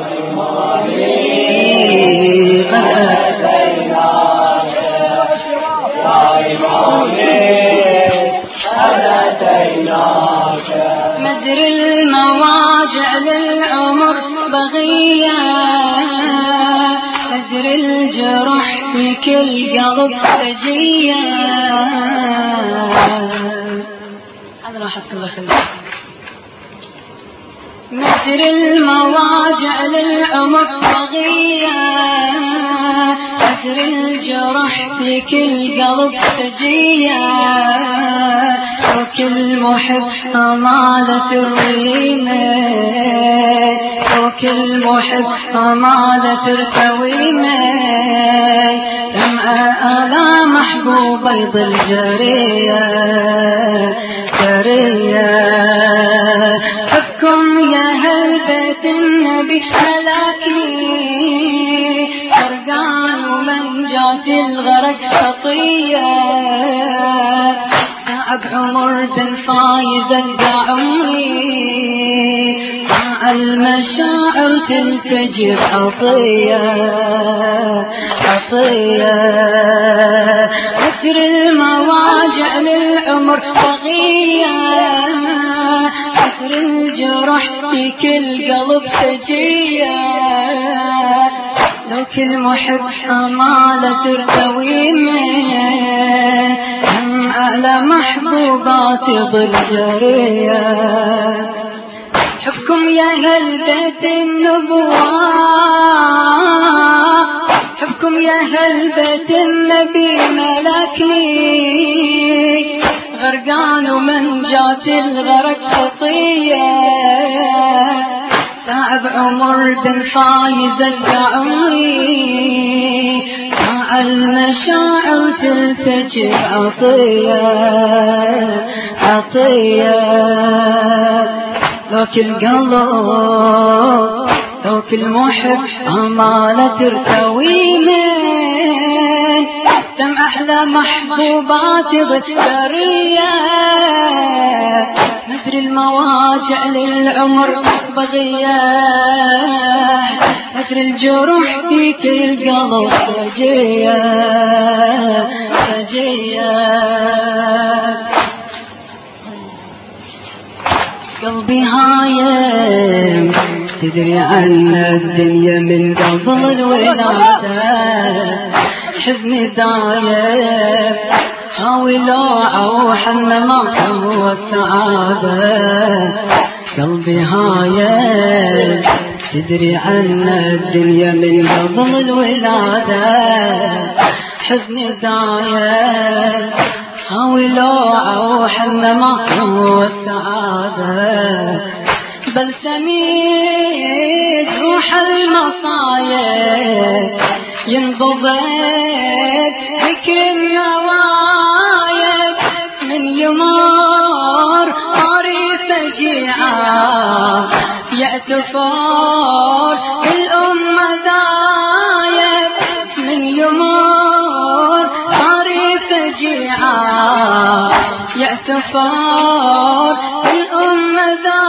قد أتيناك يا إمامي قد أتيناك. مدر المواجع للعمر بغية، مدر الجرح في كل قلب سجية. هذا لاحظت الله خليك. مدر المواجع للعمر بغية، مدر الجرح في كل قلب سجية. وكل محب أمالة الريمة، وكل محب أمالة التويمة. دمعة على محبوب يضل جرية جرية. حبكم يا أهل بيت النبي ملاكني، فرقان ومن جات الغرق خطية. تعب عمر بن فايز القى عمري، مع المشاعر تلتجر عطية عطية. أسر المواجع للعمر بغية، أسر الجرح في كل قلب سجية. لو كل محب أمالة ترتويمه، هم على محبوبات ضل جرية. حبكم يا أهل بيت النبوة، حبكم يا أهل بيت النبي ملكني، غرقان ومن جات الغرق خطية. تعب عمر بن فايز القى عمري، مع المشاعر تلتجر عطية عطية. ذاك القلب ذاك المحب أمالة ترتوي من دم أحلى محبوبات ضجرية. مدر المواجع للعمر بغية، مدر الجروح في كل قلب سجية سجية. قلبي هايم تدري عن الدنيا من قبل الولادة، حزني دايم حاول أروح النمط والسعادة. قلبي هايم تدري عن الدنيا من قبل الولادة، حزني دايم حاول أروح النمط والسعادة. بل سميت روح المصايب ينبضت فكر النوايب. من يمر طريق فجيعة يأتفر الأمة دايب. من يمر طريق فجيعة يأتفر الأمة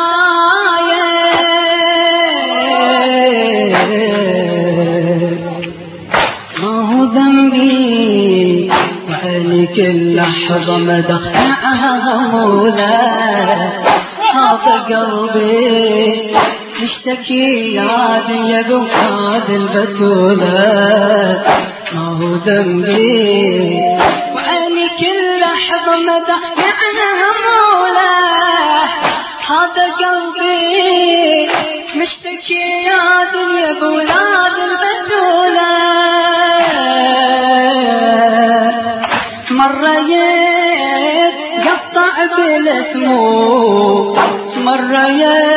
دايب. ما هو ذنبي وعلي كل لحظة مدخلها غمولة. هذا قلبي يشتكي يا دنيا بوفاد البتولة. ما هو ذنبي وعلي كل لحظة مدخلها غمولة. هذا قلبي مشتكي يا دنيا بولاد البتولة. مرة يقطع بالاسمو، مرة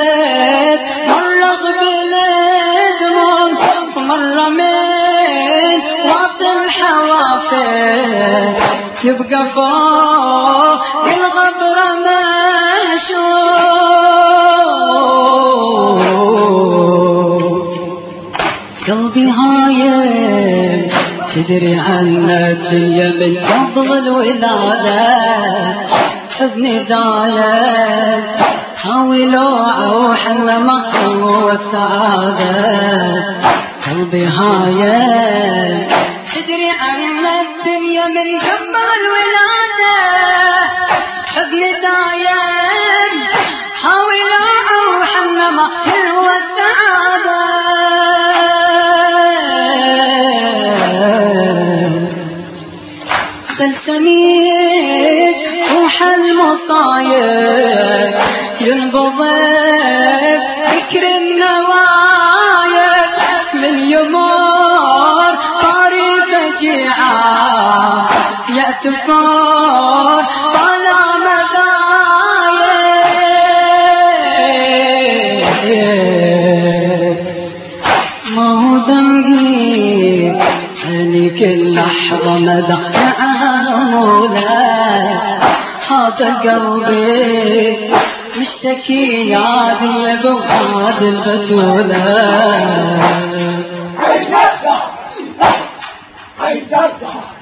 مرة بالاسمو، مرة من وقت الحوافر يبقى فوق الغبرة مشهور. قلبي هايم تدري عن الدنيا من قبل الولادة، حزني دايم حاولوا وحنا مخلوا السعادة قلبي هايل تدري عن الدنيا من قبل الولادة حزن دايم حاولوا وحنا مخلوا السعادة بلسميج روح المطاير ينبض فكر النوايا من يمر طاري فجيعة يأتفار طالع مدايا ما هو ذنبي أني كل لحظة مدى معامولة هذا قلبي مشتكي يا ذي بغاد البتولة